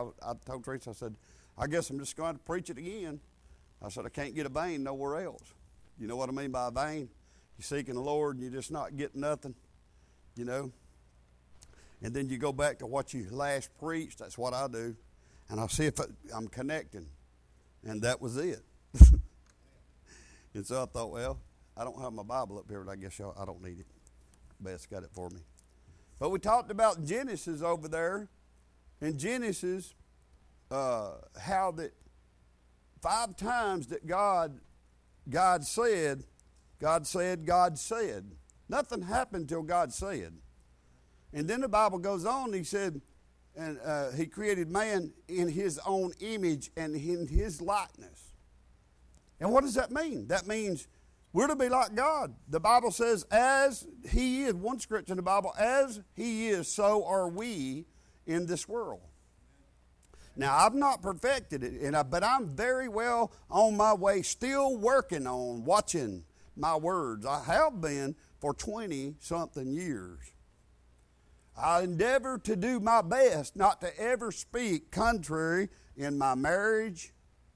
I told Teresa, I said, I guess I'm just going to preach it again. I said, I can't get a vein nowhere else. You know what I mean by a vein? You're seeking the Lord and you're just not getting nothing, you know. And then you go back to what you last preached. That's what I do. And I'll see if I'm connecting. And that was it. And so I thought, well, I don't have my Bible up here, but I guess I don't need it. Beth's got it for me. But we talked about Genesis over there. In Genesis, how that 5 times that God said. Nothing happened till God said. And then the Bible goes on, he said, and he created man in his own image and in his likeness. And what does that mean? That means we're to be like God. The Bible says, as he is, one scripture in the Bible, as he is, so are we in this world. Now, I've not perfected it, but I'm very well on my way, still working on watching my words. I have been for 20-something years. I endeavor to do my best not to ever speak contrary in my marriage,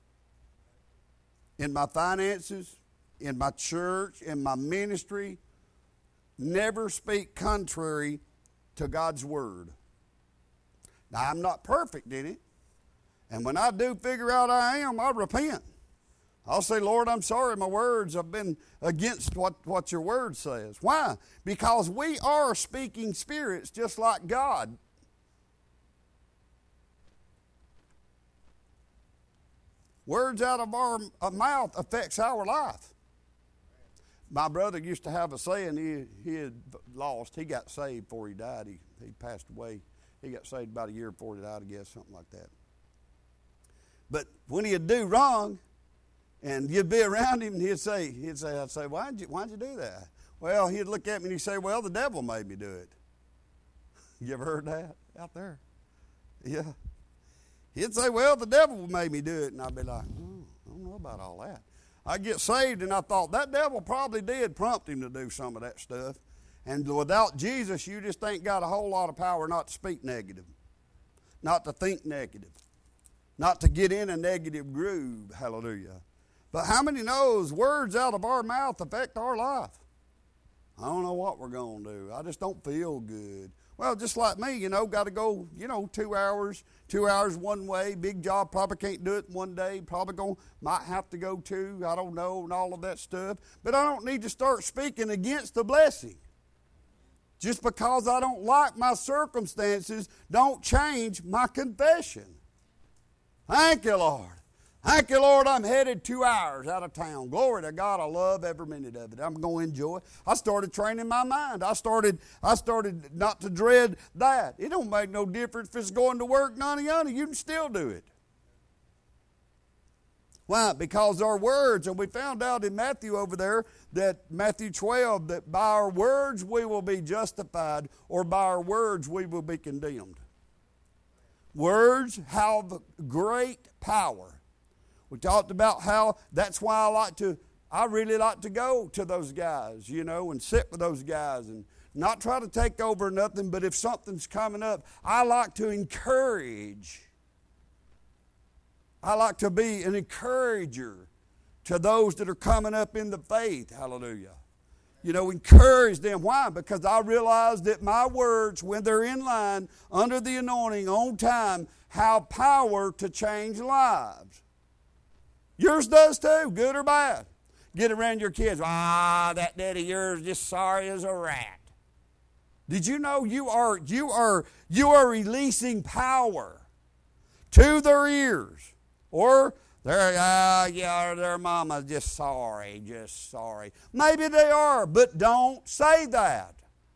in my finances, in my church, in my ministry. Never speak contrary to God's word. Now, I'm not perfect in it. And when I do figure out I am, I repent. I'll say, Lord, I'm sorry, my words have been against what your word says. Why? Because we are speaking spirits just like God. Words out of our mouth affects our life. My brother used to have a saying, he had lost. He got saved before he died. He passed away. He got saved about a year before he died, I guess, something like that. But when he'd do wrong, and you'd be around him, and I'd say, why'd you do that? Well, he'd look at me and he'd say, well, the devil made me do it. You ever heard that out there? Yeah. He'd say, well, the devil made me do it. And I'd be like, I don't know about all that. I'd get saved, and I thought, that devil probably did prompt him to do some of that stuff. And without Jesus, you just ain't got a whole lot of power not to speak negative, not to think negative, not to get in a negative groove. Hallelujah. But how many knows words out of our mouth affect our life? I don't know what we're going to do. I just don't feel good. Well, just like me, got to go, 2 hours one way, big job, probably can't do it one day, might have to go 2, I don't know, and all of that stuff. But I don't need to start speaking against the blessing. Just because I don't like my circumstances, don't change my confession. Thank you, Lord. Thank you, Lord, I'm headed 2 hours out of town. Glory to God, I love every minute of it. I'm going to enjoy it. I started training my mind. I started not to dread that. It don't make no difference if it's going to work, none. You can still do it. Why? Because our words, and we found out in Matthew over there, that Matthew 12, that by our words we will be justified, or by our words we will be condemned. Words have great power. We talked about how that's why I really like to go to those guys, and sit with those guys and not try to take over nothing, but if something's coming up, I like to encourage. I like to be an encourager to those that are coming up in the faith. Hallelujah. Encourage them. Why? Because I realize that my words, when they're in line, under the anointing, on time, have power to change lives. Yours does too, good or bad. Get around your kids. That daddy of yours is just sorry as a rat. Did you know you are releasing power to their ears? Or their mama's just sorry. Maybe they are, but don't say that.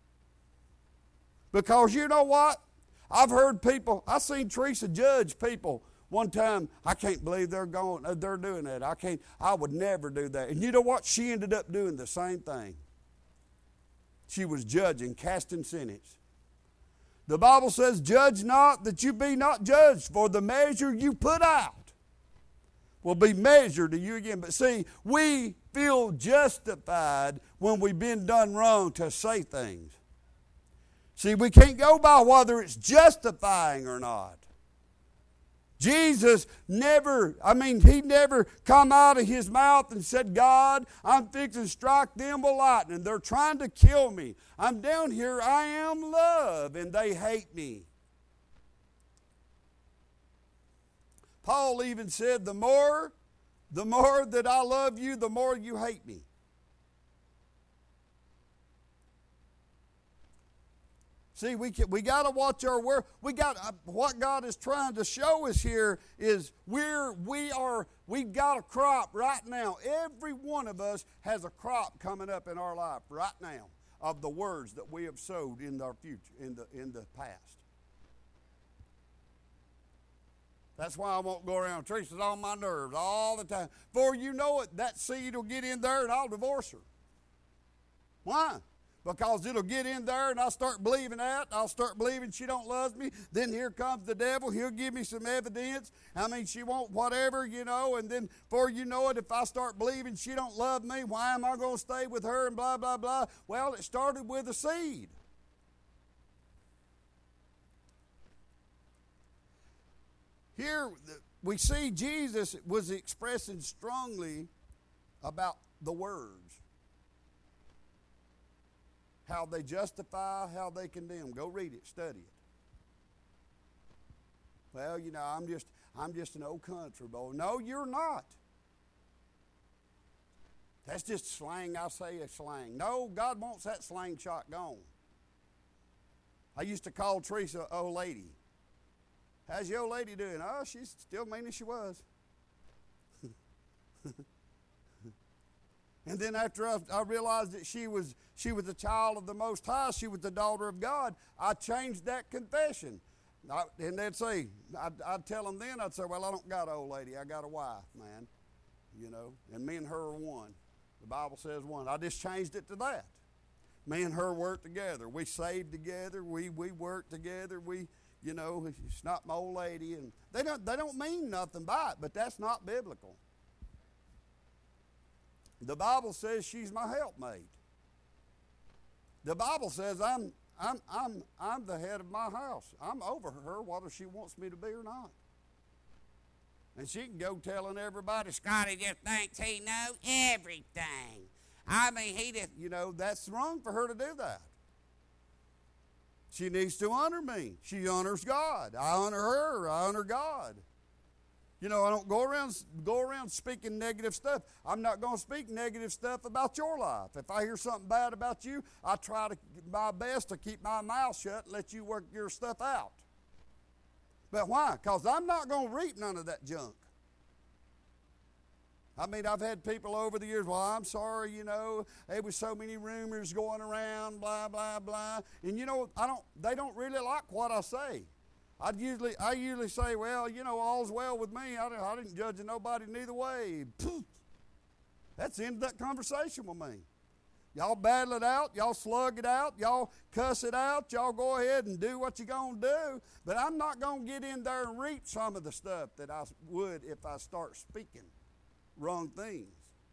Because you know what? I've heard people, I seen Teresa judge people one time. I can't believe they're doing that. I would never do that. And you know what? She ended up doing the same thing. She was judging, casting sentence. The Bible says, judge not that you be not judged, for the measure you put out will be measured to you again. But see, we feel justified when we've been done wrong to say things. See, we can't go by whether it's justifying or not. Jesus never, he never come out of his mouth and said, God, I'm fixing to strike them with lightning. They're trying to kill me. I'm down here. I am love, and they hate me. Paul even said, the more that I love you, the more you hate me. See, we got to watch our word. What God is trying to show us here is we've got a crop right now. Every one of us has a crop coming up in our life right now of the words that we have sowed in our future, in the past. That's why I won't go around. Teresa's on my nerves all the time. Before you know it, that seed will get in there and I'll divorce her. Why? Because it'll get in there and I'll start believing that. I'll start believing she don't love me. Then here comes the devil. He'll give me some evidence. She won't whatever, and then before you know it, if I start believing she don't love me, why am I going to stay with her and blah, blah, blah? Well, it started with a seed. Here we see Jesus was expressing strongly about the words. How they justify, how they condemn. Go read it, study it. Well, I'm just an old country boy. No, you're not. That's just slang. I say a slang. No, God wants that slingshot gone. I used to call Teresa old lady. How's your old lady doing? Oh, she's still mean as she was. And then after I realized that she was a child of the Most High, she was the daughter of God, I changed that confession. And they'd say, I'd tell them then, I'd say, well, I don't got an old lady. I got a wife, man. And me and her are one. The Bible says one. I just changed it to that. Me and her work together. We save together. We work together. It's not my old lady. And they don't mean nothing by it, but that's not biblical. The Bible says she's my helpmate. The Bible says I'm the head of my house. I'm over her whether she wants me to be or not. And she can go telling everybody, Scotty just thinks he knows everything. That's wrong for her to do that. She needs to honor me. She honors God. I honor her. I honor God. I don't go around speaking negative stuff. I'm not going to speak negative stuff about your life. If I hear something bad about you, I try to my best to keep my mouth shut and let you work your stuff out. But why? Because I'm not going to reap none of that junk. I've had people over the years, well, I'm sorry, there was so many rumors going around, blah, blah, blah. And they don't really like what I say. I usually say, well, all's well with me. I didn't judge nobody neither way. Poof. That's the end of that conversation with me. Y'all battle it out. Y'all slug it out. Y'all cuss it out. Y'all go ahead and do what you're going to do. But I'm not going to get in there and reap some of the stuff that I would if I start speaking wrong things.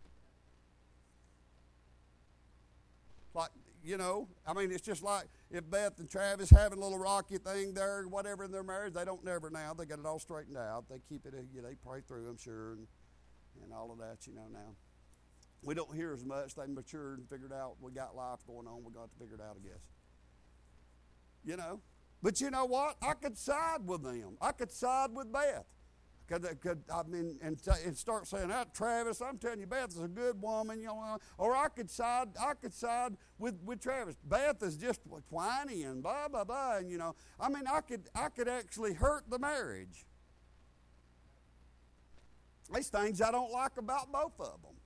Like, it's just like if Beth and Travis having a little rocky thing there, whatever in their marriage, they don't never now. They got it all straightened out. They keep it, they pray through, I'm sure, and all of that, now. We don't hear as much. They matured and figured out we got life going on. We got to figure it out, I guess. But you know what? I could side with them. I could side with Beth. And start saying, Travis, I'm telling you, Beth is a good woman, or I could side with Travis. Beth is just whiny and blah, blah, blah, and I could actually hurt the marriage. These things I don't like about both of them.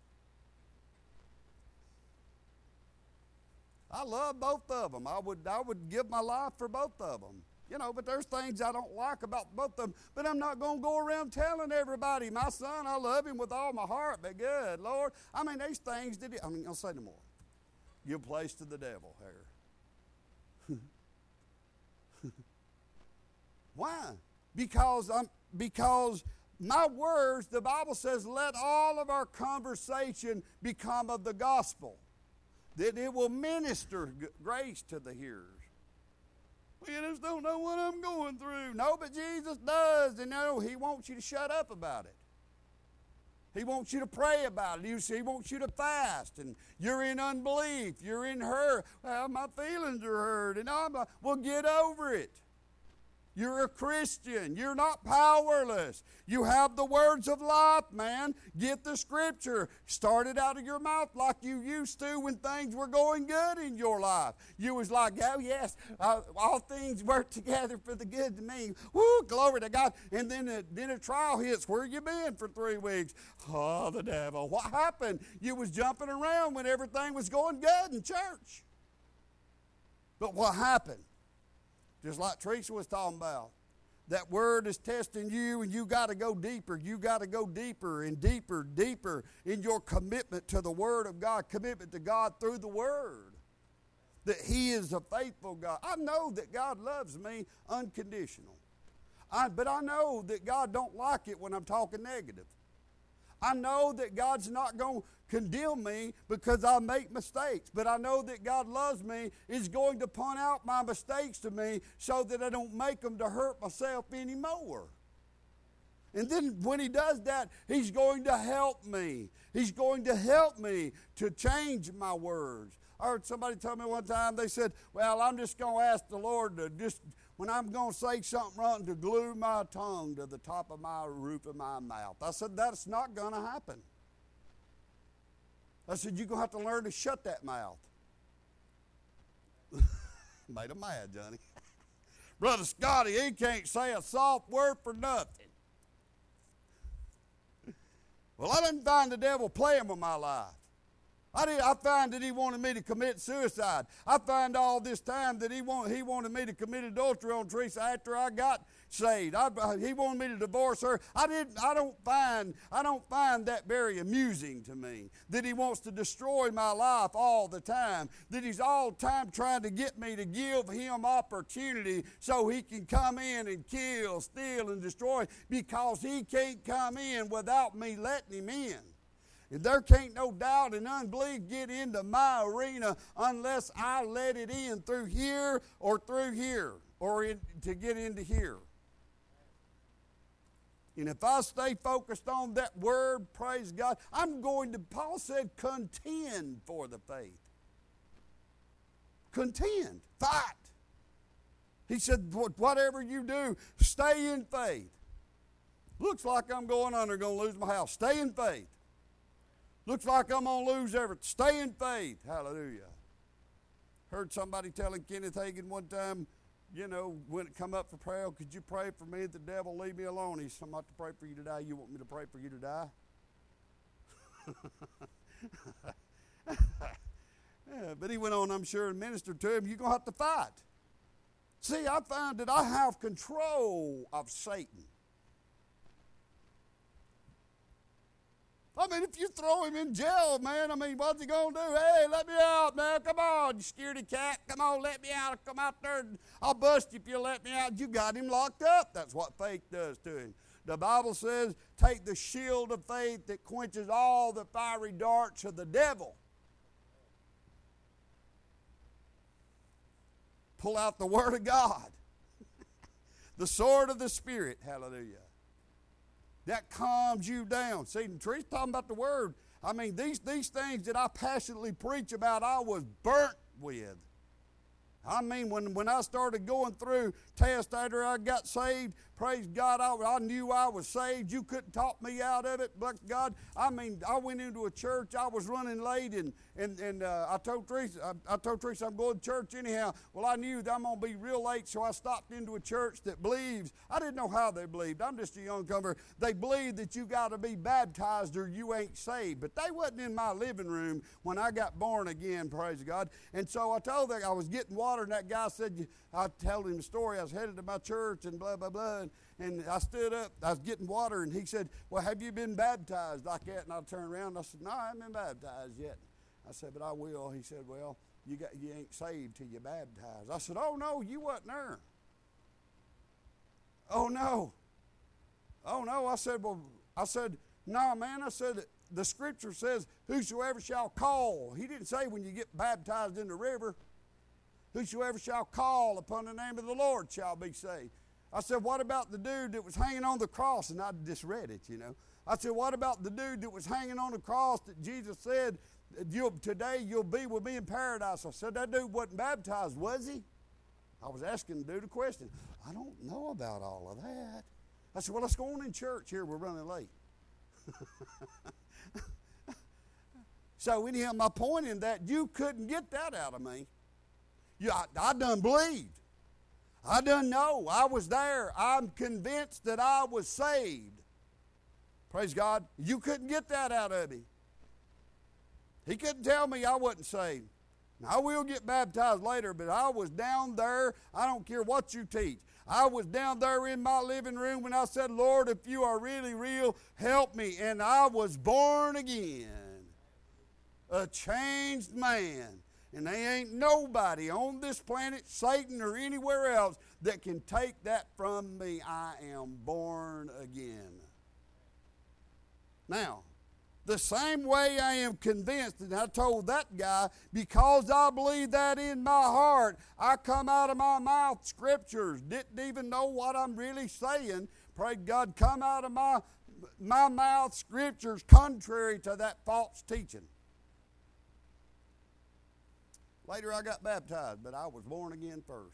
I love both of them. I would give my life for both of them. But there's things I don't like about both of them. But I'm not going to go around telling everybody, my son, I love him with all my heart, but good, Lord. These things, I'll say no more. Give place to the devil here. Why? Because my words, the Bible says, let all of our conversation become of the gospel, that it will minister grace to the hearers. We just don't know what I'm going through. No, but Jesus does. And no, He wants you to shut up about it. He wants you to pray about it. He wants you to fast. And you're in unbelief. You're in hurt. Well, my feelings are hurt. And well, get over it. You're a Christian. You're not powerless. You have the words of life, man. Get the scripture. Start it out of your mouth like you used to when things were going good in your life. You was like, oh, yes, all things work together for the good to me. Woo, glory to God. And then a trial hits. Where you been for 3 weeks? Oh, the devil. What happened? You was jumping around when everything was going good in church. But what happened? Just like Teresa was talking about. That word is testing you, and you got to go deeper. You got to go deeper and deeper, deeper in your commitment to the Word of God, commitment to God through the Word. That He is a faithful God. I know that God loves me unconditional. But I know that God don't like it when I'm talking negative. I know that God's not going to condemn me because I make mistakes. But I know that God loves me, is going to point out my mistakes to me so that I don't make them to hurt myself anymore. And then when He does that, He's going to help me. He's going to help me to change my words. I heard somebody tell me one time, they said, well, I'm just going to ask the Lord to just, when I'm going to say something wrong, to glue my tongue to the top of my roof of my mouth. I said, that's not going to happen. I said, you're going to have to learn to shut that mouth. Made him mad, Johnny. Brother Scotty, he can't say a soft word for nothing. Well, I didn't find the devil playing with my life. I find that he wanted me to commit suicide. I find all this time that he wanted me to commit adultery on Teresa after I got saved. He wanted me to divorce her. I don't find that very amusing to me. That he wants to destroy my life all the time. That he's all the time trying to get me to give him opportunity so he can come in and kill, steal, and destroy, because he can't come in without me letting him in. And there can't no doubt and unbelief get into my arena unless I let it in through here or to get into here. And if I stay focused on that word, praise God, Paul said, contend for the faith. Contend, fight. He said, whatever you do, stay in faith. Looks like I'm going to lose my house. Stay in faith. Looks like I'm going to lose everything. Stay in faith. Hallelujah. Heard somebody telling Kenneth Hagin one time, when it come up for prayer, could you pray for me that the devil leave me alone? He said, I'm not to pray for you to die. You want me to pray for you to die? Yeah, but he went on, I'm sure, and ministered to him. You're going to have to fight. See, I find that I have control of Satan. I mean, if you throw him in jail, man, what's he going to do? Hey, let me out, man. Come on, you scaredy cat. Come on, let me out. Come out there. I'll bust you if you let me out. You got him locked up. That's what faith does to him. The Bible says, take the shield of faith that quenches all the fiery darts of the devil. Pull out the Word of God. The sword of the Spirit. Hallelujah. That calms you down. See, Teresa's talking about the Word. These things that I passionately preach about, I was burnt with. When I started going through tests after I got saved, praise God, I knew I was saved. You couldn't talk me out of it, bless God. I went into a church. I was running late, and I told Teresa, I'm going to church anyhow. Well, I knew that I'm going to be real late, so I stopped into a church that believes. I didn't know how they believed. I'm just a young comer. They believe that you got to be baptized or you ain't saved. But they wasn't in my living room when I got born again, praise God. And so I told them I was getting water, and that guy said, I told him the story. I was headed to my church and blah, blah, blah. And I stood up. I was getting water, and he said, well, have you been baptized like that? And I turned around, and I said, no, I haven't been baptized yet. I said, but I will. He said, well, you ain't saved till you're baptized. I said, oh, no, you wasn't there. Oh, no. I said, no, man. I said, the Scripture says, whosoever shall call. He didn't say when you get baptized in the river. Whosoever shall call upon the name of the Lord shall be saved. I said, what about the dude that was hanging on the cross? And I just read it, you know. I said, what about the dude that was hanging on the cross that Jesus said, today you'll be with me in paradise? I said, that dude wasn't baptized, was he? I was asking the dude a question. I don't know about all of that. I said, well, let's go on in church here. We're running late. So anyhow, my point in that, you couldn't get that out of me. I done believed. I done know. I was there. I'm convinced that I was saved. Praise God. You couldn't get that out of me. He couldn't tell me I wasn't saved. Now, I will get baptized later, but I was down there. I don't care what you teach. I was down there in my living room when I said, Lord, if you are really real, help me. And I was born again. A changed man. And there ain't nobody on this planet, Satan or anywhere else, that can take that from me. I am born again. Now, the same way I am convinced, and I told that guy, because I believe that in my heart, I come out of my mouth scriptures. Didn't even know what I'm really saying. Pray God, come out of my mouth scriptures contrary to that false teaching. Later I got baptized, but I was born again first.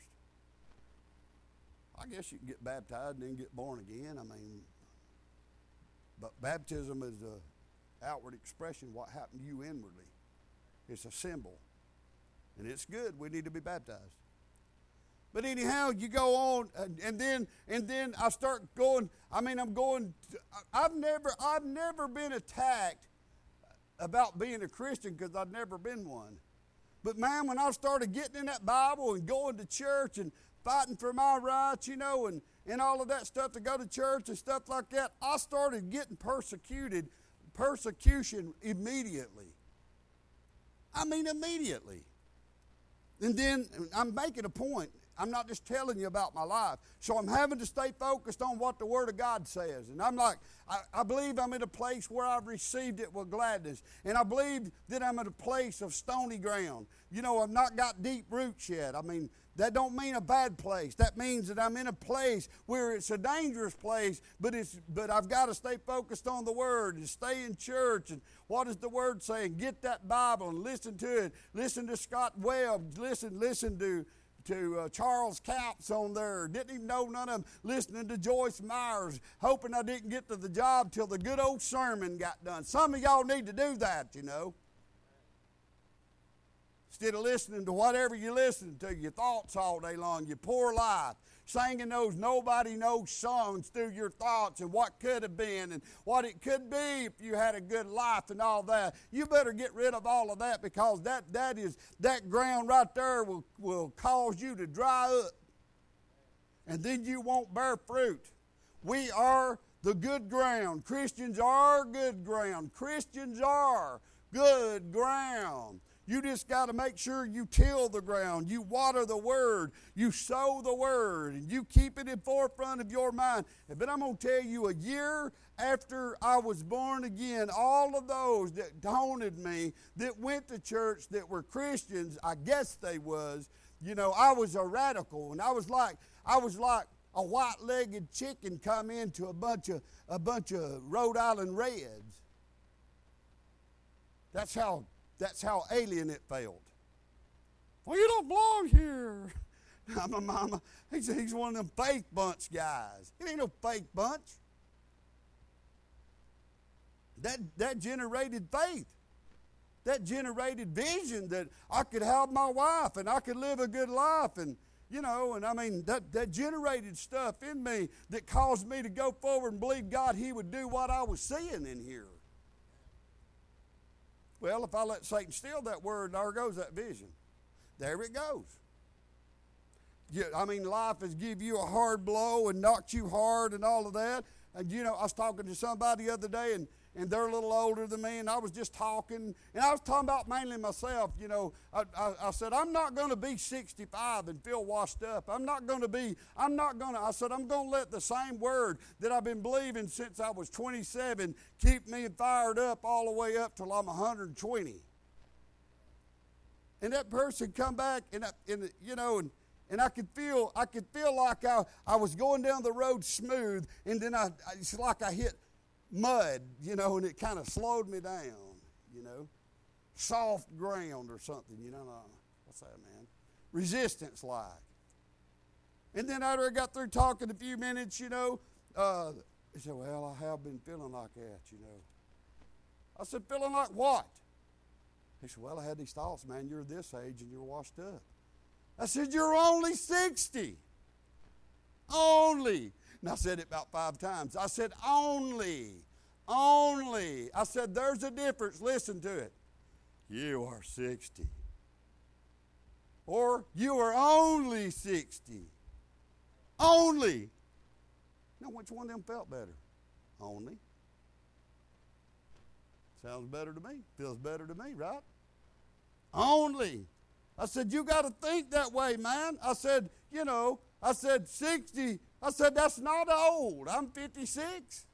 I guess you can get baptized and then get born again. I mean, but baptism is an outward expression of what happened to you inwardly. It's a symbol. And it's good. We need to be baptized. But anyhow, you go on, and then I start going. I mean, I've never been attacked about being a Christian because I've never been one. But man, when I started getting in that Bible and going to church and fighting for my rights, you know, and all of that stuff to go to church and stuff like that, I started getting persecution immediately. I mean, immediately. And then I'm making a point. I'm not just telling you about my life. So I'm having to stay focused on what the Word of God says. And I'm like, I believe I'm in a place where I've received it with gladness. And I believe that I'm in a place of stony ground. You know, I've not got deep roots yet. I mean, that don't mean a bad place. That means that I'm in a place where it's a dangerous place, but I've got to stay focused on the Word and stay in church. And what is the Word saying? Get that Bible and listen to it. Listen to Scott Webb. Listen to Charles Capps on there. Didn't even know none of them. Listening to Joyce Myers, hoping I didn't get to the job till the good old sermon got done. Some of y'all need to do that, you know. Instead of listening to whatever you're listening to, your thoughts all day long, your poor life, singing those nobody knows songs through your thoughts and what could have been and what it could be if you had a good life and all that. You better get rid of all of that, because that ground right there will cause you to dry up. And then you won't bear fruit. We are the good ground. Christians are good ground. Christians are good ground. You just got to make sure you till the ground, you water the Word, you sow the Word, and you keep it in forefront of your mind. But I'm going to tell you, a year after I was born again, all of those that taunted me, that went to church, that were Christians, I guess they was, you know, I was a radical, and I was like a white-legged chicken come into a bunch of Rhode Island Reds. That's how alien it felt. Well, you don't belong here. My mama, he's one of them faith bunch guys. It ain't no faith bunch. That generated faith. That generated vision that I could have my wife and I could live a good life. And, you know, and I mean, that generated stuff in me that caused me to go forward and believe God He would do what I was seeing in here. Well, if I let Satan steal that word, there goes that vision. There it goes. I mean, life has give you a hard blow and knocked you hard and all of that. And, you know, I was talking to somebody the other day, and they're a little older than me, and I was just talking. And I was talking about mainly myself. You know, I said, I'm not going to be 65 and feel washed up. I said, I'm going to let the same word that I've been believing since I was 27 keep me fired up all the way up till I'm 120. And that person come back, and I could feel like I was going down the road smooth, and then it's like I hit mud, and it kind of slowed me down, soft ground or something, what's that, man? Resistance like. And then after I got through talking a few minutes, he said, well, I have been feeling like that, I said, feeling like what? He said, well, I had these thoughts, man, you're this age and you're washed up. I said, you're only 60. Only. And I said it about 5 times. I said, only. I said, there's a difference. Listen to it. You are 60. Or you are only 60. Only. Now, which one of them felt better? Only. Sounds better to me. Feels better to me, right? Only. I said, you got to think that way, man. I said, 60. I said, that's not old. I'm 56.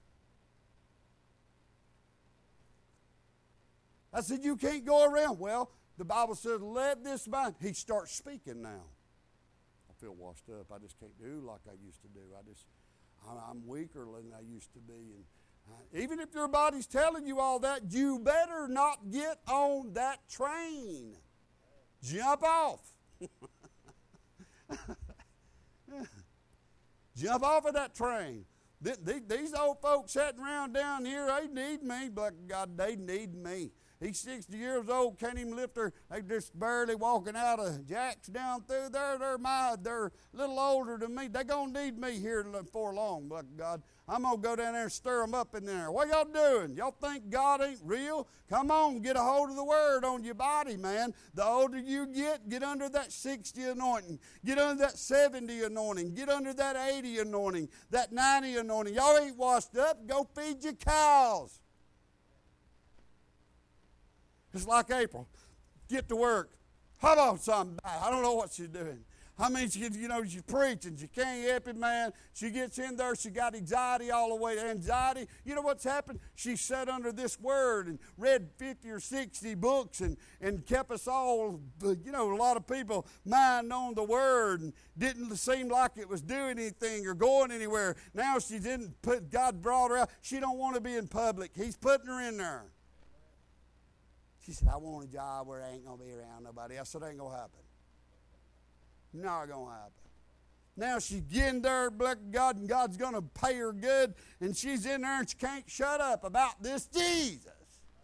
I said, you can't go around. Well, the Bible says, let this mind. He starts speaking now. I feel washed up. I just can't do like I used to do. I'm weaker than I used to be. And even if your body's telling you all that, you better not get on that train. Jump off. Jump off of that train. These old folks sitting around down here, they need me. But God, they need me. He's 60 years old, can't even lift her. They just barely walking out of jacks down through there. They're a little older than me. They're going to need me here before long. But God, I'm going to go down there and stir them up in there. What y'all doing? Y'all think God ain't real? Come on, get a hold of the word on your body, man. The older you get under that 60 anointing. Get under that 70 anointing. Get under that 80 anointing. That 90 anointing. Y'all ain't washed up. Go feed your cows. It's like April. Get to work. Hold on, something. I don't know what she's doing. I mean, she's preaching. She can't help it, man. She gets in there. She got anxiety all the way to anxiety. You know what's happened? She sat under this word and read 50 or 60 books and kept us all, a lot of people mind on the word and didn't seem like it was doing anything or going anywhere. Now she didn't God brought her out. She don't want to be in public. He's putting her in there. She said, I want a job where I ain't going to be around nobody. I said, ain't going to happen. Not going to happen. Now she's getting there, bless God, and God's going to pay her good, and she's in there and she can't shut up about this Jesus.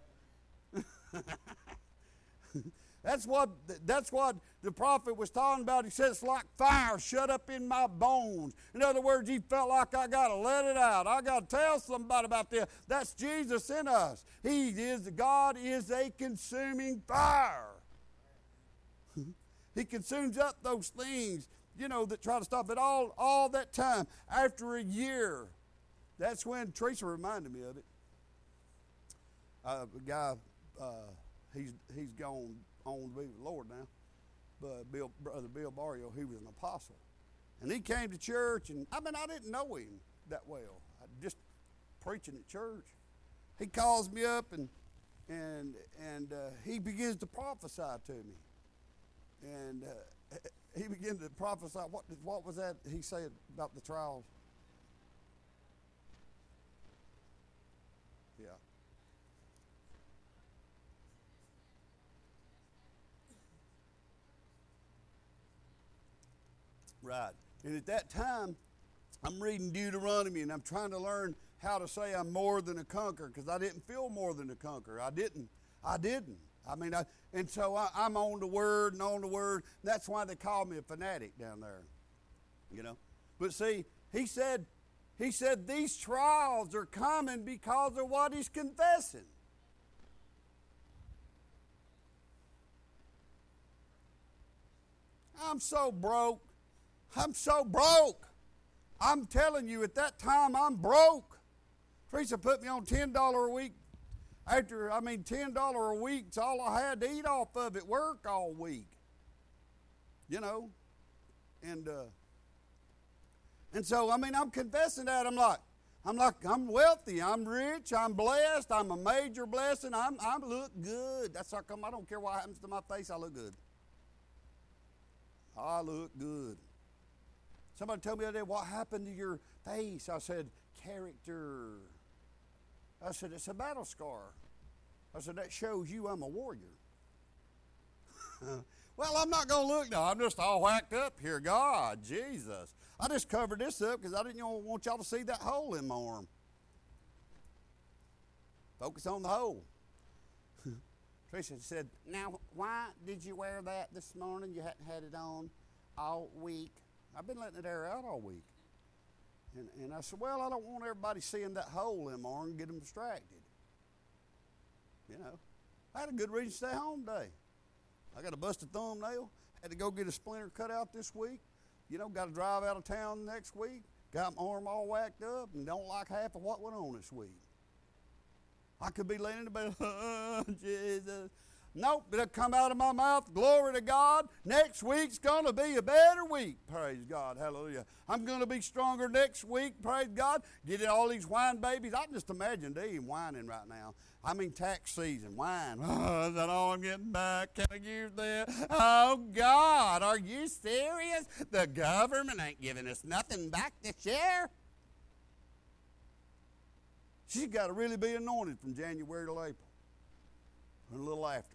That's what the prophet was talking about. He said, it's like fire shut up in my bones. In other words, he felt like I got to let it out. I got to tell somebody about this. That's Jesus in us. God is a consuming fire. He consumes up those things, that try to stop it all that time. After a year, that's when Teresa reminded me of it. The guy, he's gone on to be with the Lord now. But Brother Bill Barrio, he was an apostle. And he came to church, and I didn't know him that well. I just preaching at church. He calls me up, and he begins to prophesy to me. And he began to prophesy. What was that he said about the trials? Yeah. Right. And at that time, I'm reading Deuteronomy, and I'm trying to learn how to say I'm more than a conqueror, because I didn't feel more than a conqueror. I didn't. And so I'm on the word and on the word. That's why they call me a fanatic down there, But see, he said these trials are coming because of what he's confessing. I'm so broke. I'm telling you, at that time, I'm broke. Teresa put me on $10 a week. $10 a week's all I had to eat off of at work all week. And so, I'm confessing that. I'm wealthy, I'm rich, I'm blessed, I'm a major blessing, I look good. That's how come I don't care what happens to my face, I look good. I look good. Somebody told me the other day, what happened to your face? I said, character. I said, it's a battle scar. I said, that shows you I'm a warrior. Well, I'm not going to look now. I'm just all whacked up here. God, Jesus. I just covered this up because I didn't want y'all to see that hole in my arm. Focus on the hole. Tricia said, now, why did you wear that this morning? You hadn't had it on all week. I've been letting it air out all week. And I said, well, I don't want everybody seeing that hole in my arm and get them distracted. You know, I had a good reason to stay home today. I got a busted thumbnail. Had to go get a splinter cut out this week. You know, got to drive out of town next week. Got my arm all whacked up and don't like half of what went on this week. I could be laying in the bed, oh, Jesus. Nope, it'll come out of my mouth. Glory to God. Next week's going to be a better week. Praise God. Hallelujah. I'm going to be stronger next week. Praise God. Getting all these wine babies. I can just imagine they whining right now. I mean, tax season, wine. Oh, is that all I'm getting back? Can I use that? Oh, God, are you serious? The government ain't giving us nothing back to share. She's got to really be anointed from January to April. And a little after.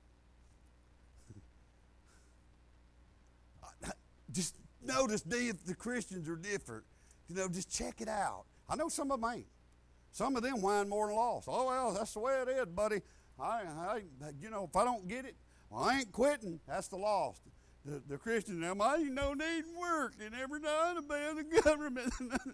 Just notice if the Christians are different. You know, just check it out. I know some of them ain't. Some of them whine more than lost. Oh, well, that's the way it is, buddy. You know, if I don't get it, well, I ain't quitting. That's the lost. The Christians, I ain't no need work and every now and then the government.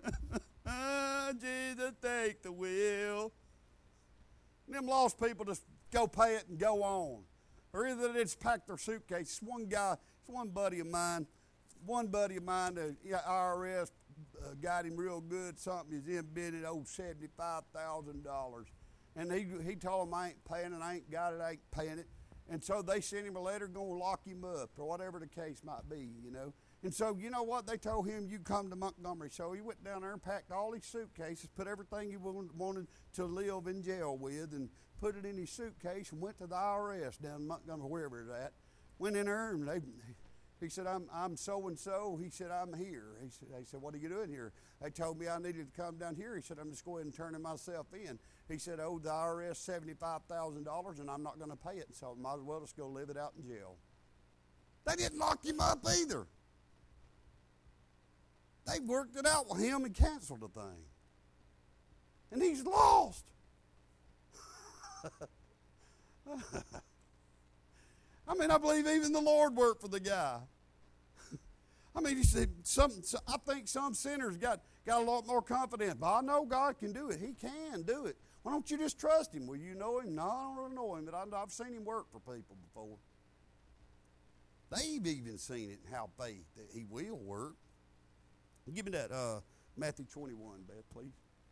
Jesus, take the wheel. Them lost people just go pay it and go on. Or either they just pack their suitcase. One buddy of mine, the IRS got him real good, something he's embedded, $75,000. And he told them, I ain't paying it, I ain't got it, I ain't paying it. And so they sent him a letter going to lock him up or whatever the case might be, you know. And so, you know what? They told him, you come to Montgomery. So he went down there and packed all his suitcases, put everything he wanted to live in jail with, and put it in his suitcase and went to the IRS down in Montgomery, wherever it's at. Went in there and he said, I'm so-and-so. He said, I'm here. They said, what are you doing here? They told me I needed to come down here. He said, I'm just going and turning myself in. He said, oh, the IRS $75,000 and I'm not going to pay it. So I might as well just go live it out in jail. They didn't lock him up either. They worked it out with him and canceled the thing. And he's lost. I mean, I believe even the Lord worked for the guy. I mean, he said, I think some sinners got a lot more confidence. But I know God can do it. He can do it. Why don't you just trust him? Well, you know him? No, I don't really know him, but I've seen him work for people before. They've even seen it in how faith that he will work. Give me that Matthew 21, Beth, please.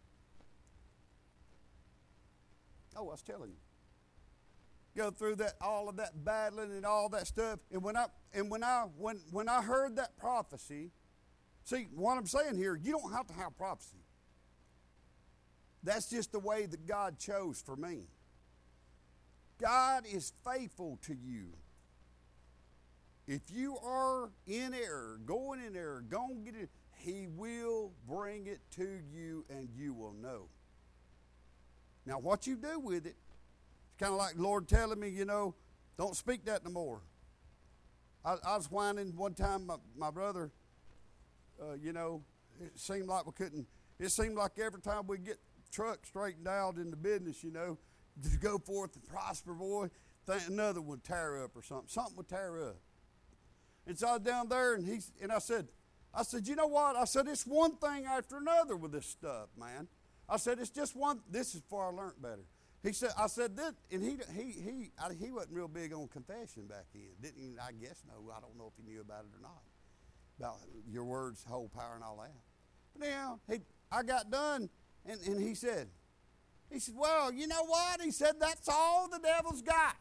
Oh, I was telling you. Go through all of that battling and all that stuff. And when I heard that prophecy, see what I'm saying here, you don't have to have prophecy. That's just the way that God chose for me. God is faithful to you. If you are in error, going in error, go and get it, he will bring it to you and you will know. Now what you do with it, it's kind of like the Lord telling me, you know, don't speak that no more. I was whining one time, my brother, you know, it seemed like every time we get trucks straightened out in the business, you know, to go forth and prosper, boy, another would tear up or something. Something would tear up. And so I was down there and I said, you know what? I said, it's one thing after another with this stuff, man. I said, it's just one, this is before I learned better. I said that, and he wasn't real big on confession back then. Didn't he? I guess no. I don't know if he knew about it or not. About your words hold power and all that. But anyhow, I got done, and he said, well, you know what? He said, that's all the devil's got.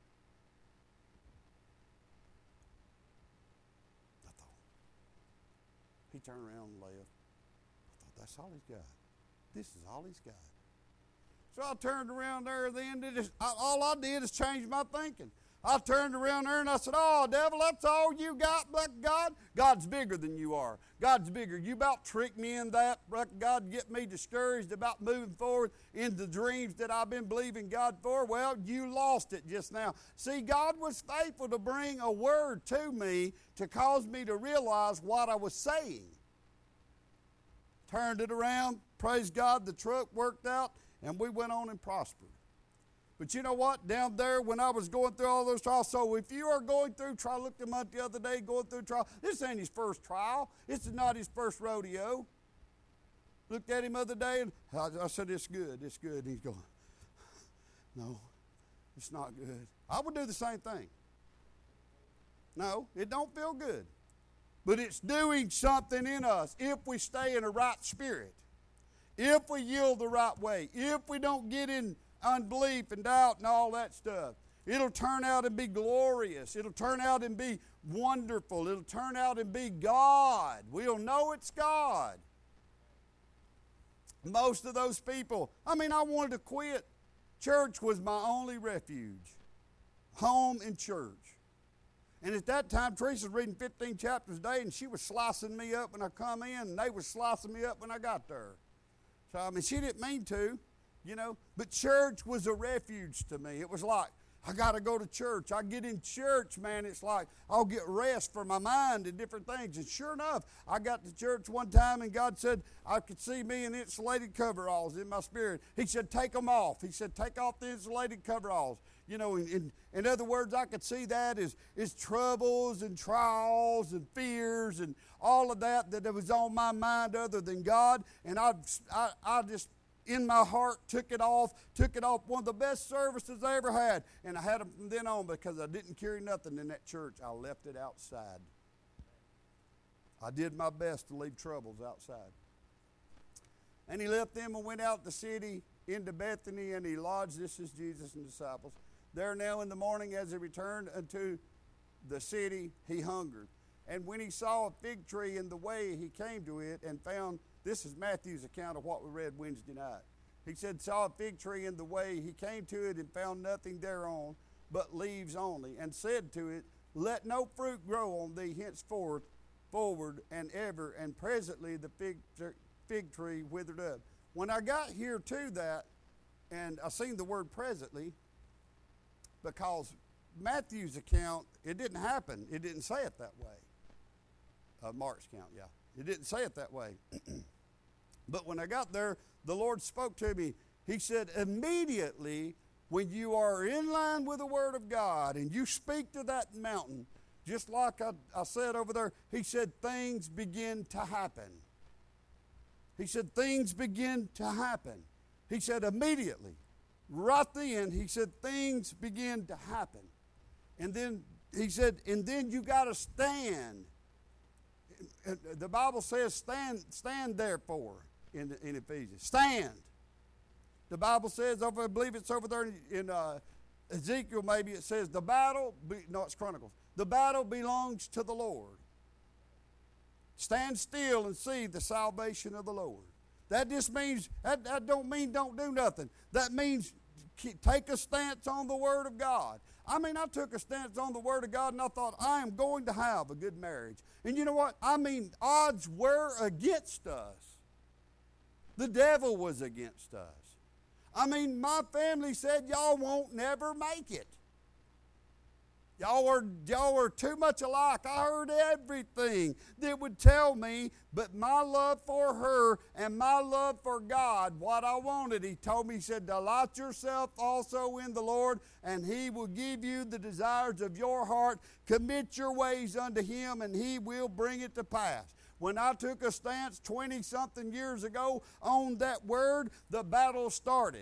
I thought, he turned around and left. I thought, that's all he's got. This is all he's got. So I turned around there then. All I did is change my thinking. I turned around there and I said, oh, devil, that's all you got, but God? God's bigger than you are. God's bigger. You about tricked me in that, God, get me discouraged about moving forward in the dreams that I've been believing God for. Well, you lost it just now. See, God was faithful to bring a word to me to cause me to realize what I was saying. Turned it around, praise God, the truck worked out, and we went on and prospered. But you know what? Down there when I was going through all those trials, so if you are going through trial, I looked him up the other day, going through trial. This ain't his first trial. This is not his first rodeo. Looked at him the other day, and I said, it's good, it's good. And he's going, no, it's not good. I would do the same thing. No, it don't feel good. But it's doing something in us if we stay in a right spirit, if we yield the right way, if we don't get in unbelief and doubt and all that stuff. It'll turn out and be glorious. It'll turn out and be wonderful. It'll turn out and be God. We'll know it's God. Most of those people, I wanted to quit. Church was my only refuge. Home and church. And at that time, Teresa was reading 15 chapters a day, and she was slicing me up when I come in, and they were slicing me up when I got there. So, she didn't mean to. But church was a refuge to me. It was like, I got to go to church. I get in church, man, it's like I'll get rest for my mind and different things. And sure enough, I got to church one time and God said I could see me in insulated coveralls in my spirit. He said, take them off. He said, take off the insulated coveralls. In other words, I could see that as troubles and trials and fears and all of that was on my mind other than God. And I just in my heart, took it off. One of the best services I ever had. And I had them from then on because I didn't carry nothing in that church. I left it outside. I did my best to leave troubles outside. And he left them and went out the city into Bethany, and he lodged, this is Jesus and disciples. There now in the morning as he returned unto the city, he hungered. And when he saw a fig tree in the way, he came to it and found, this is Matthew's account of what we read Wednesday night. He said, saw a fig tree in the way. He came to it and found nothing thereon but leaves only, and said to it, let no fruit grow on thee henceforth, forward and ever. And presently the fig tree withered up. When I got here to that, and I seen the word presently, because Matthew's account, it didn't happen. It didn't say it that way. Mark's account, yeah. It didn't say it that way. But when I got there, the Lord spoke to me. He said, immediately when you are in line with the Word of God and you speak to that mountain, just like I said over there, he said, things begin to happen. He said, things begin to happen. He said, immediately. Right then, he said, things begin to happen. And then he said, and then you got to stand. The Bible says, stand therefore in Ephesians. Stand. The Bible says, I believe it's over there in Ezekiel, maybe it says, it's Chronicles. The battle belongs to the Lord. Stand still and see the salvation of the Lord. That just means, that don't mean don't do nothing. That means take a stance on the Word of God. I took a stance on the Word of God and I thought, I am going to have a good marriage. And you know what? Odds were against us. The devil was against us. My family said, y'all won't never make it. Y'all are too much alike. I heard everything that would tell me, but my love for her and my love for God, what I wanted, he told me, he said, delight yourself also in the Lord, and he will give you the desires of your heart. Commit your ways unto him, and he will bring it to pass. When I took a stance 20-something years ago on that word, the battle started.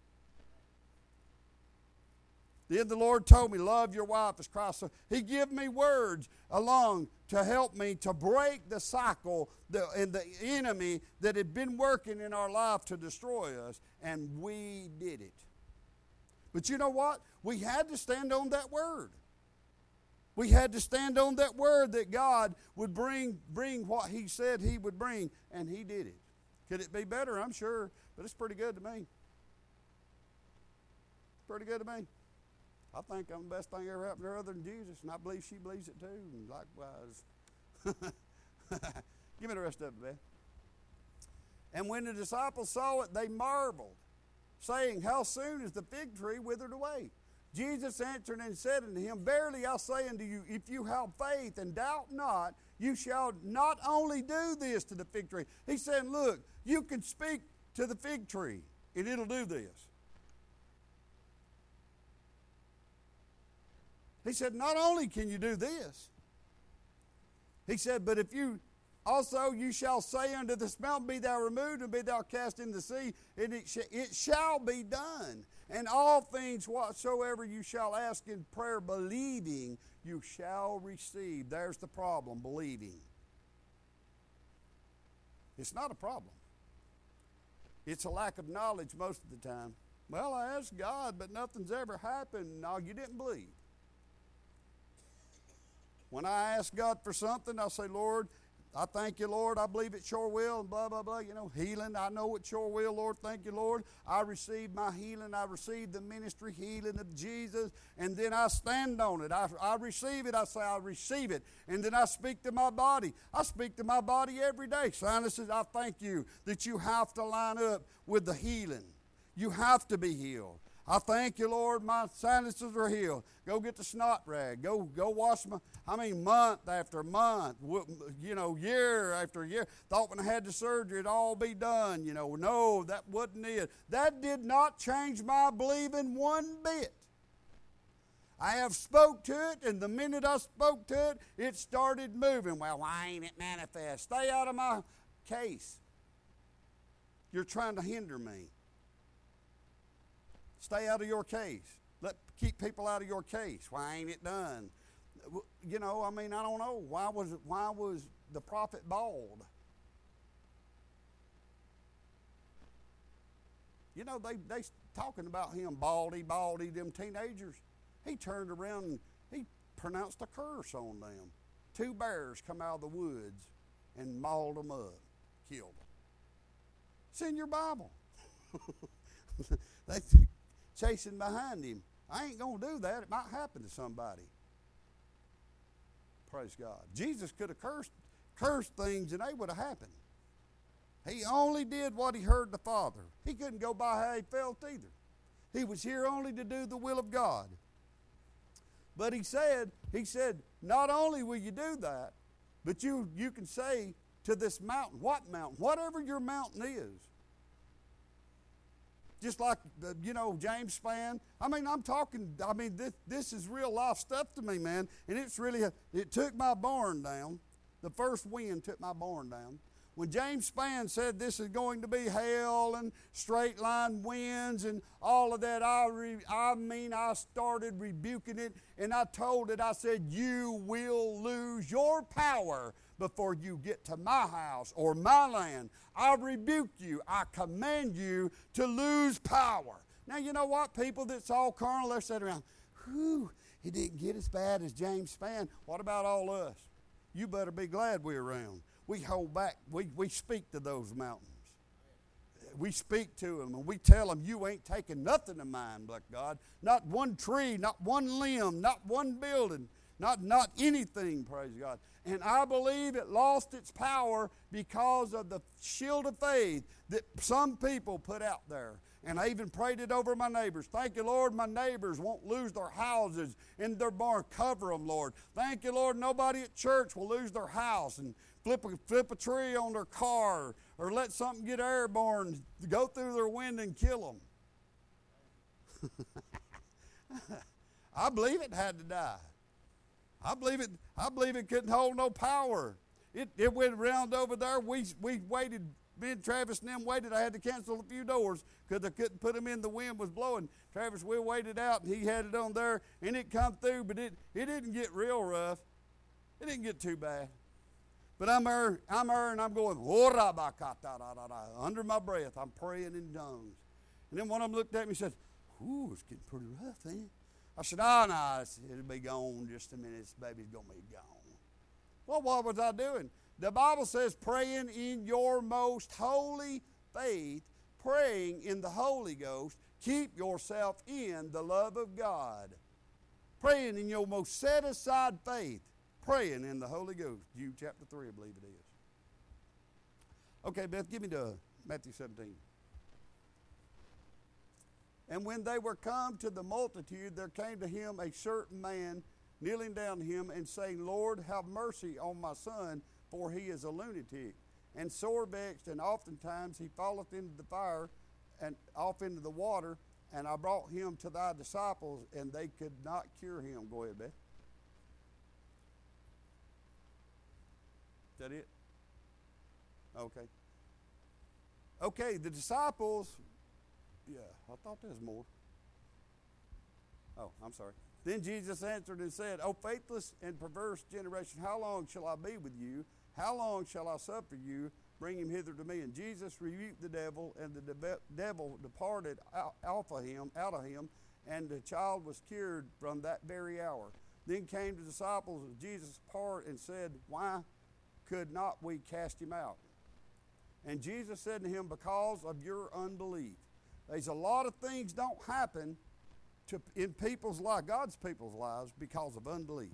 Then the Lord told me, love your wife as Christ. So he gave me words along to help me to break the cycle and the enemy that had been working in our life to destroy us, and we did it. But you know what? We had to stand on that word. We had to stand on that word that God would bring what he said he would bring, and he did it. Could it be better? I'm sure, but it's pretty good to me. Pretty good to me. I think I'm the best thing ever happened to her other than Jesus, and I believe she believes it too, and likewise. Give me the rest of it, man. And when the disciples saw it, they marveled, saying, how soon is the fig tree withered away? Jesus answered and said unto him, verily I say unto you, if you have faith and doubt not, you shall not only do this to the fig tree. He said, look, you can speak to the fig tree, and it'll do this. He said, not only can you do this, he said, but if you also you shall say unto this mountain, be thou removed, and be thou cast into the sea, and it shall be done. And all things whatsoever you shall ask in prayer, believing, you shall receive. There's the problem, believing. It's not a problem. It's a lack of knowledge most of the time. Well, I asked God, but nothing's ever happened. No, you didn't believe. When I ask God for something, I say, Lord, I thank you, Lord. I believe it sure will, and blah, blah, blah. You know, healing, I know it sure will, Lord. Thank you, Lord. I receive my healing. I receive the ministry healing of Jesus, and then I stand on it. I receive it. I say, I receive it. And then I speak to my body. I speak to my body every day. Sinuses, I thank you that you have to line up with the healing. You have to be healed. I thank you, Lord, my sinuses are healed. Go get the snot rag. Go wash month after month, year after year. Thought when I had the surgery it'd all be done. No, that wasn't it. That did not change my believing one bit. I have spoke to it, and the minute I spoke to it, it started moving. Well, why ain't it manifest? Stay out of my case. You're trying to hinder me. Stay out of your case. Keep people out of your case. Why ain't it done? I don't know. Why was the prophet bald? They talking about him, baldy, them teenagers. He turned around and he pronounced a curse on them. 2 bears come out of the woods and mauled them up, killed them. It's in your Bible. They chasing behind him. I ain't going to do that. It might happen to somebody. Praise God. Jesus could have cursed things and they would have happened. He only did what he heard the Father. He couldn't go by how he felt either. He was here only to do the will of God. But he said, not only will you do that, but you can say to this mountain, what mountain? Whatever your mountain is. Just like, James Spann. This is real life stuff to me, man. And it took my barn down. The first wind took my barn down. When James Spann said this is going to be hell and straight line winds and all of that, I started rebuking it, and I told it, I said, you will lose your power before you get to my house or my land. I rebuke you. I command you to lose power. Now, you know what? People that's all carnal, they're sitting around, whew, it didn't get as bad as James Spann. What about all us? You better be glad we're around. We hold back. We speak to those mountains. We speak to them, and we tell them, you ain't taking nothing of mine, but God. Not one tree, not one limb, not one building, not anything, praise God. And I believe it lost its power because of the shield of faith that some people put out there. And I even prayed it over my neighbors. Thank you, Lord, my neighbors won't lose their houses and their barn. Cover them, Lord. Thank you, Lord, nobody at church will lose their house and flip a tree on their car or let something get airborne, go through their window and kill them. I believe it had to die. I believe it couldn't hold no power. It went around over there. We waited. Me and Travis and them waited. I had to cancel a few doors because I couldn't put them in. The wind was blowing. Travis, we waited out, and he had it on there, and it come through, but it didn't get real rough. It didn't get too bad. But I'm there, and I'm going, under my breath. I'm praying in tongues. And then one of them looked at me and said, ooh, it's getting pretty rough, ain't it? I said, no, it'll be gone just a minute. This baby's going to be gone. Well, what was I doing? The Bible says praying in your most holy faith, praying in the Holy Ghost, keep yourself in the love of God. Praying in your most set-aside faith. Praying in the Holy Ghost. Jude chapter 3, I believe it is. Okay, Beth, give me to Matthew 17. And when they were come to the multitude, there came to him a certain man, kneeling down to him, and saying, Lord, have mercy on my son, for he is a lunatic, and sore vexed, and oftentimes he falleth into the fire, and off into the water, and I brought him to thy disciples, and they could not cure him. Go ahead, Beth. Is that it? Okay. Okay, the disciples, yeah, I thought there was more. Oh, I'm sorry. Then Jesus answered and said, O faithless and perverse generation, how long shall I be with you? How long shall I suffer you? Bring him hither to me. And Jesus rebuked the devil, and the devil departed out of him, and the child was cured from that very hour. Then came the disciples of Jesus apart and said, Why could not we cast him out? And Jesus said to him, Because of your unbelief. There's a lot of things don't happen in people's lives, God's people's lives, because of unbelief.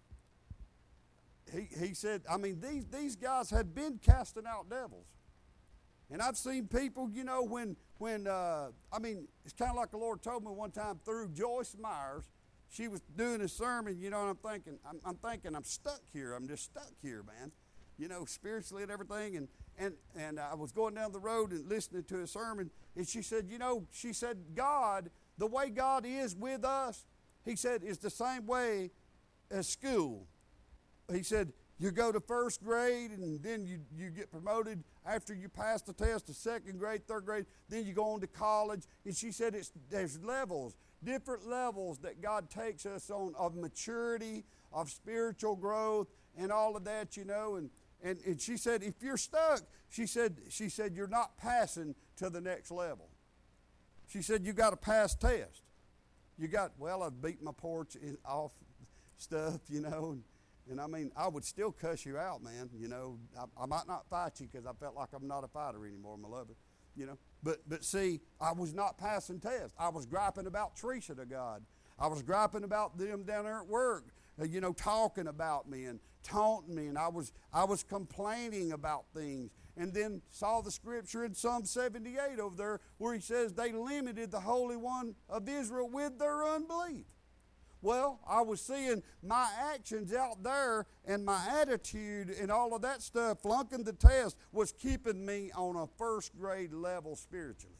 He said, I mean, these guys had been casting out devils. And I've seen people, you know, when I mean, it's kind of like the Lord told me one time through Joyce Myers. She was doing a sermon, you know, and I'm thinking, I'm stuck here. I'm just stuck here, man. You know, spiritually and everything. And I was going down the road and listening to a sermon, and she said, you know, God, the way God is with us, he said, is the same way as school. He said, you go to first grade, and then you get promoted after you pass the test to second grade, third grade, then you go on to college. And she said there's levels, different levels that God takes us on of maturity, of spiritual growth, and all of that, you know. And she said, if you're stuck, she said you're not passing to the next level. She said, you got to pass test. I've beat my porch off stuff, you know, and I mean, I would still cuss you out, man, you know. I might not fight you because I felt like I'm not a fighter anymore, my lover, you know. But see, I was not passing tests. I was griping about Teresa to God. I was griping about them down there at work, you know, talking about me and taunting me, and I was complaining about things. And then saw the scripture in Psalm 78 over there where he says they limited the Holy One of Israel with their unbelief. Well, I was seeing my actions out there and my attitude and all of that stuff, flunking the test, was keeping me on a first grade level spiritually.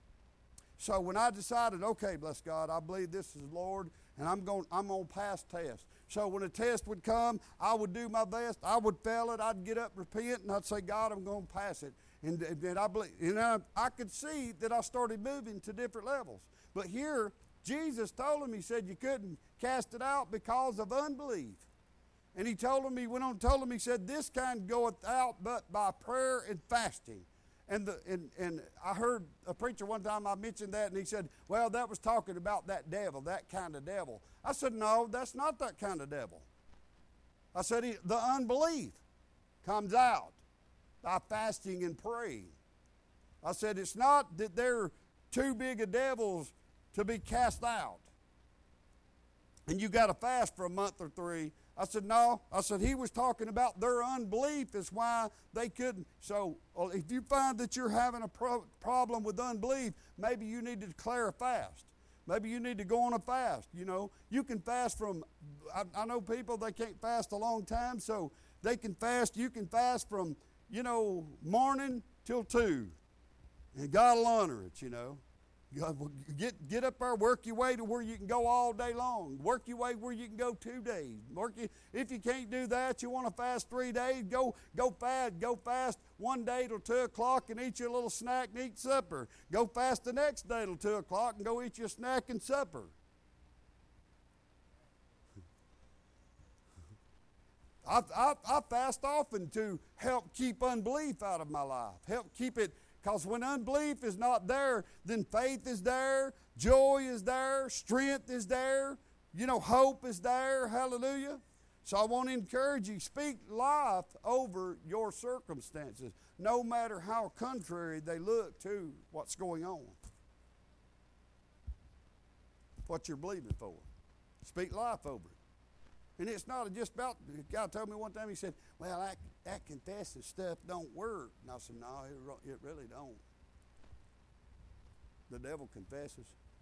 So when I decided, okay, bless God, I believe this is the Lord, and I'm going to pass tests. So when a test would come, I would do my best. I would fail it. I'd get up, repent, and I'd say, God, I'm going to pass it. And I believe, I could see that I started moving to different levels. But here, Jesus told him, he said you couldn't cast it out because of unbelief. And he told him, he said, this kind goeth out but by prayer and fasting. And I heard a preacher one time, I mentioned that, and he said, well, that was talking about that devil, that kind of devil. I said, no, that's not that kind of devil. I said, the unbelief comes out by fasting and praying. I said, it's not that they're too big of devils to be cast out, and you got to fast for a month or three. I said, no. I said, he was talking about their unbelief is why they couldn't. So if you find that you're having a problem with unbelief, maybe you need to declare a fast. Maybe you need to go on a fast. You know, you can fast from, I know people, they can't fast a long time, so they can fast. You can fast from, you know, morning till 2, and God will honor it, you know. Get up there, work your way to where you can go all day long. Work your way where you can go 2 days. If you can't do that, you want to fast 3 days, go fast 1 day till 2 o'clock and eat your little snack and eat supper. Go fast the next day till 2 o'clock and go eat your snack and supper. I fast often to help keep unbelief out of my life, help keep it. Because when unbelief is not there, then faith is there, joy is there, strength is there, you know, hope is there. Hallelujah. So I want to encourage you, speak life over your circumstances, no matter how contrary they look to what's going on, what you're believing for. Speak life over it. And it's not just about, the guy told me one time, he said, well, that confessing stuff don't work. And I said, no, it really don't. The devil confesses.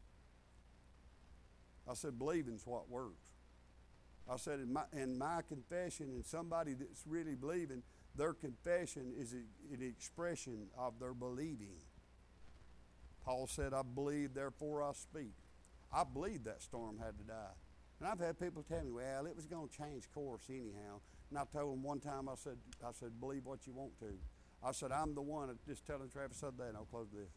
I said, believing's what works. I said, in my confession, and somebody that's really believing, their confession is an expression of their believing. Paul said, I believe, therefore I speak. I believe that storm had to die. And I've had people tell me, well, it was going to change course anyhow. And I told them one time, I said, believe what you want to. I said, I'm the one that just telling Travis the other day, and I'll close this.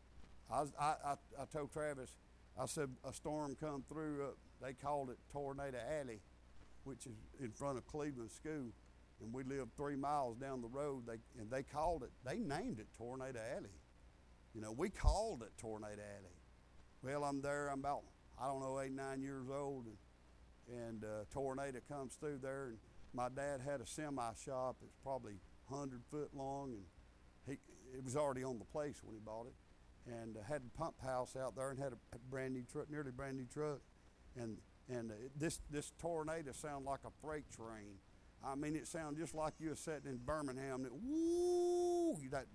I told Travis, I said, a storm come through, they called it Tornado Alley, which is in front of Cleveland School. And we lived 3 miles down the road, they called it, they named it Tornado Alley. You know, we called it Tornado Alley. Well, I'm there, I'm about, 8, 9 years old, and a tornado comes through there, and my dad had a semi shop. It's probably 100 foot long, and it was already on the place when he bought it, and had a pump house out there and had a brand new truck, nearly brand new truck, and this tornado sounded like a freight train. I mean, it sounded just like you were sitting in Birmingham. And woo,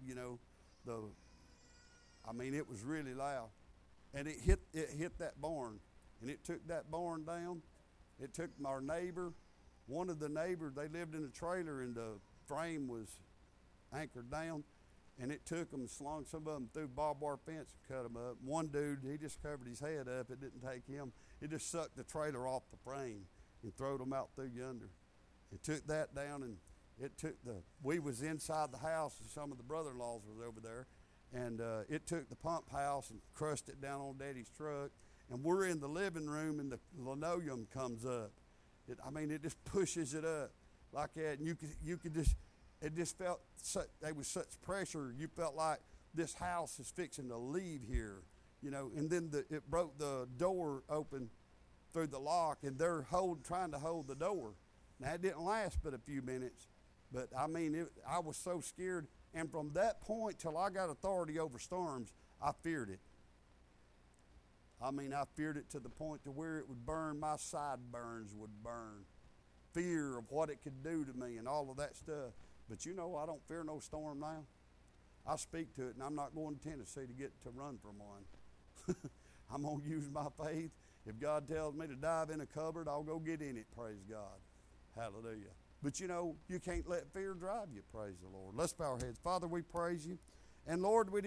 it was really loud, and it hit that barn, and it took that barn down. It took our neighbor, one of the neighbors. They lived in a trailer, and the frame was anchored down, and it took them, slung some of them through barbed wire fence and cut them up. One dude, he just covered his head up. It didn't take him. It just sucked the trailer off the frame and throwed them out through yonder. It took that down, and we was inside the house, and some of the brother-in-laws was over there, and it took the pump house and crushed it down on Daddy's truck. And we're in the living room, and the linoleum comes up. It just pushes it up like that, and you could just, it just felt, there was such pressure, you felt like this house is fixing to leave here, you know. And then it broke the door open through the lock, and they're trying to hold the door. Now, it didn't last but a few minutes, but I was so scared. And from that point till I got authority over storms, I feared it. I feared it to the point to where it would burn, my sideburns would burn. Fear of what it could do to me and all of that stuff. But you know, I don't fear no storm now. I speak to it, and I'm not going to Tennessee to run from one. I'm going to use my faith. If God tells me to dive in a cupboard, I'll go get in it, praise God. Hallelujah. But you know, you can't let fear drive you, praise the Lord. Let's bow our heads. Father, we praise you. And Lord, we